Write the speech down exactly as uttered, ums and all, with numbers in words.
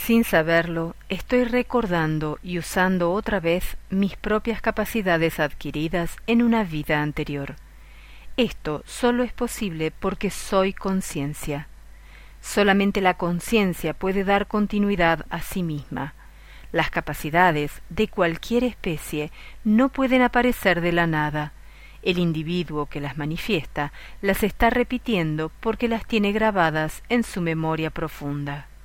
Sin saberlo, estoy recordando y usando otra vez mis propias capacidades adquiridas en una vida anterior. Esto solo es posible porque soy conciencia. Solamente la conciencia puede dar continuidad a sí misma. Las capacidades de cualquier especie no pueden aparecer de la nada. El individuo que las manifiesta las está repitiendo porque las tiene grabadas en su memoria profunda.